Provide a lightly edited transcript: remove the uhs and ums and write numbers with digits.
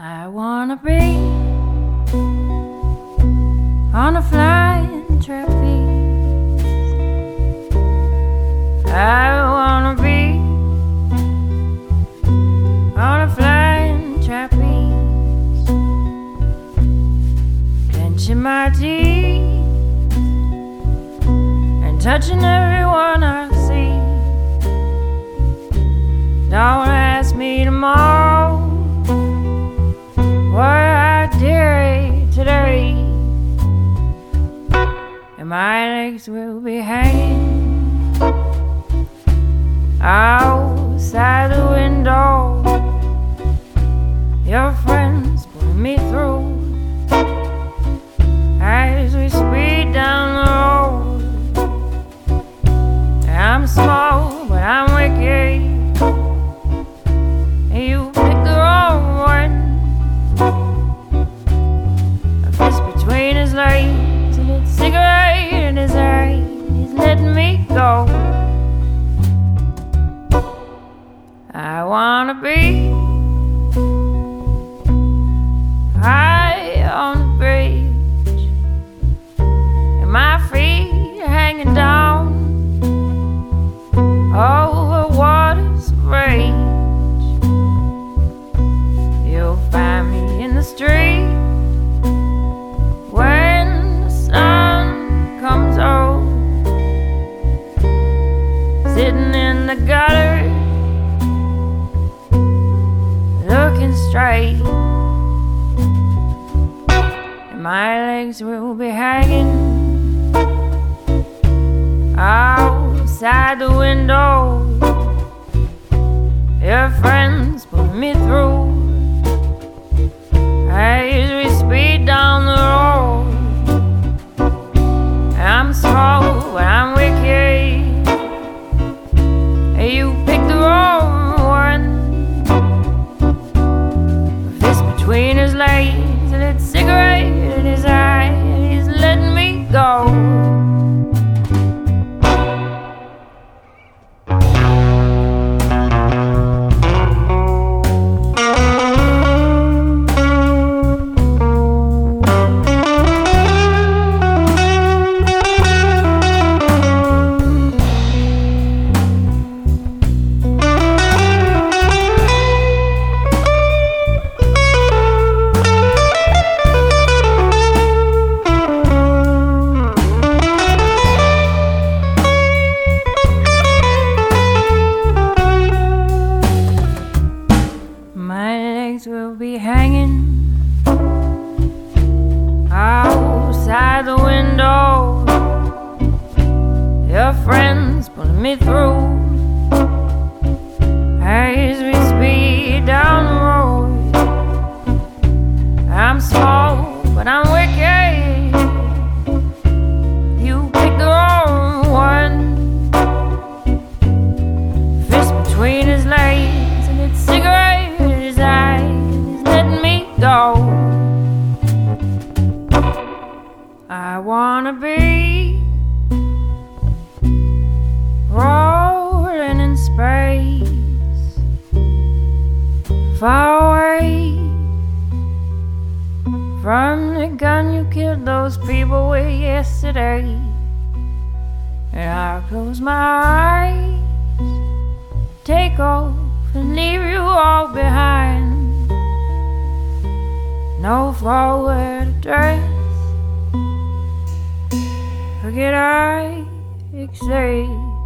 I wanna be on a flying trapeze. I wanna be on a flying trapeze, clenching my teeth and touching everyone I see. Don't ask me tomorrow what I did today, and my legs will be hanging outside the window. Your friends pulling me through as we speed down the road. I'm small, but I'm wicked. You picked the wrong one. A fist between his legs and a cigarette in his eye. He's letting me go. I wanna be high on the bridge, and my feet hanging down over water's rage. You'll find me in the street when the sun comes out, sitting in the gutter, looking straight, and my legs will be hanging outside the window. Your friends pulling me through as we speed down the road. I'm small, but I'm wicked. You picked the wrong one. A fist between his legs and a cigarette in his eye, and he's letting me go. Will be hanging outside the window. Your friends pulling me through as we speed down the road. I'm small, but I'm wicked. You picked the wrong one. Fist between his legs and it's cigarette in his eye. Go. I wanna be rolling in space, far away from the gun you killed those people with yesterday. And I'll close my eyes, take off and leave you all behind. No forward address, forget I exist.